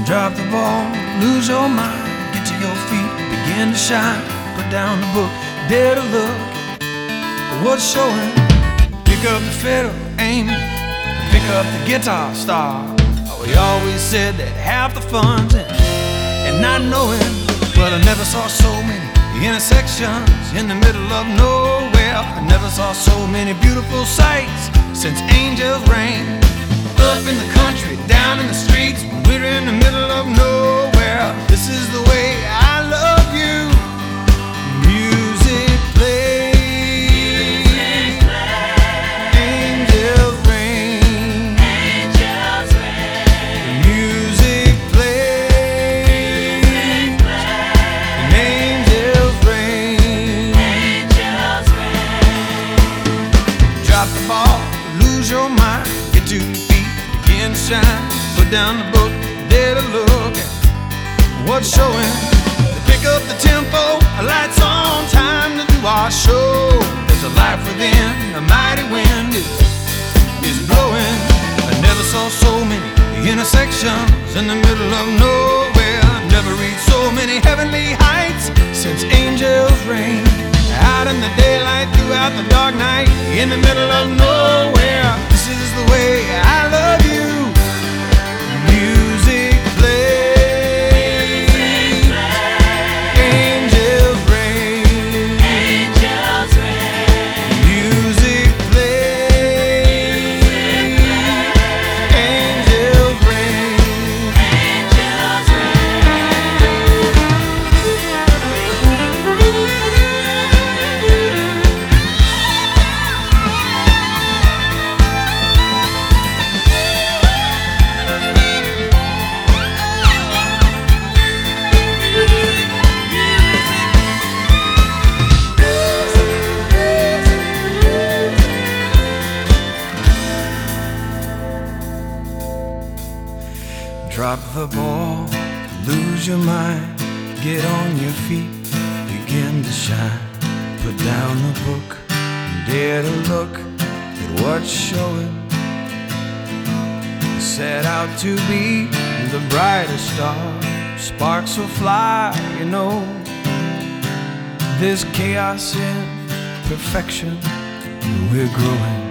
Drop the ball, lose your mind, get to your feet, begin to shine. Put down the book, dare to look at what's showing. Pick up the fiddle, aim it, pick up the guitar, start. We always said that half the fun's in not knowing. Well, I never saw so many intersections in the middle of nowhere. I never saw so many beautiful sights since angels rain. Up in the country, down in the streets, we're in the middle of nowhere. This is the way I love you. Music plays, angels rain. Music plays, and angels rain. Drop the ball, lose your mind, get to your feet, begin to shine. Put down the book, dare to look at what's showing. Pick up the tempo, lights on, time to do our show. There's a life within, a mighty wind is blowing. I never saw so many intersections in the middle of nowhere. Never reached so many heavenly heights since angels reign. Out in the daylight, throughout the dark night, in the middle of nowhere. This is the way I love you. Music plays, angels rain. Music plays, angels rain. Drop the ball, lose your mind, get on your feet, begin to shine. Put down the book, dare to look at what's showing. Set out to be the brightest star, sparks will fly, you know. There's chaos in perfection, we're growing.